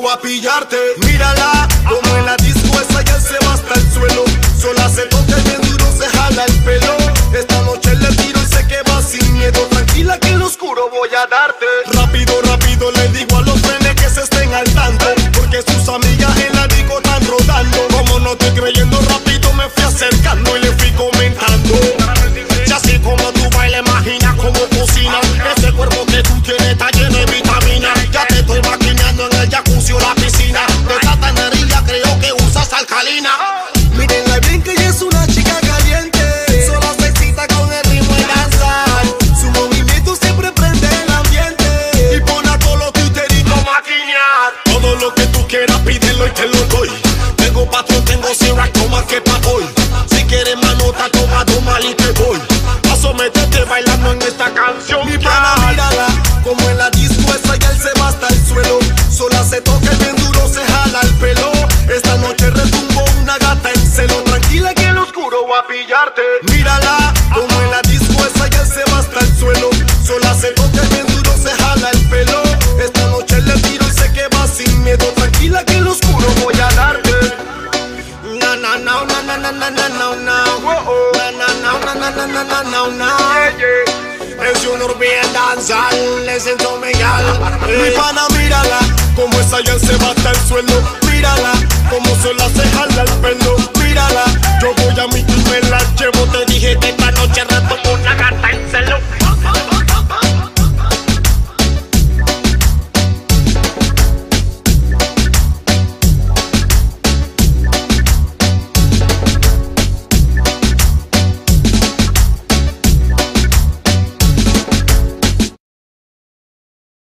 oscuro va a pillarte. Mírala, como en la disco esa ya se va hasta el suelo. Sola se toca y bien duro se jala el pelo. Esta noche le tiro y sé que va sin miedo. Tranquila que en lo oscuro voy a darte. Rápido, rápido le digo a los frenes que se estén al tanto, porque sus amigas en la disco están rodando. Como no estoy creyendo, rápido me fui acercando y le fui comentando. Si así como tú bailas, imagina cómo cocina. Ese cuerpo que tú tienes está lleno de vitamina. Ya te estoy maquinando en el jacuzzi o la piscina. De tanta energía creo que usas alcalina. Mírenla bien que ella es una chica caliente. Solo se excita con el ritmo y danzar. Su movimiento siempre prende el ambiente y pone a todos los tuiteritos a maquinear. Todo lo que tú quieras pídelo y te lo doy. Tengo patrón, tengo Sierra, toma que pa' hoy. Si quieres manota, toma, toma y te voy. Paso, métete bailando en esta canción. Mi pana, mírala, como en la disco esa ya él se va hasta el suelo. Sola se toca y bien duro se jala el pelo. Esta noche retumbo una gata en celo. Tranquila que el oscuro va a pillarte. Mírala, como en la disco esa ya él se va hasta el suelo. Sola se toca y bien duro se jala el pelo. Esta noche le tiro y sé que va sin miedo. Tranquila que el oscuro voy a darte. Na na na na na na na na na na. Na na na na na na na na na. Es un bien danzar, es en Miguel. Mi pana, mírala, como esa ya se va hasta el suelo.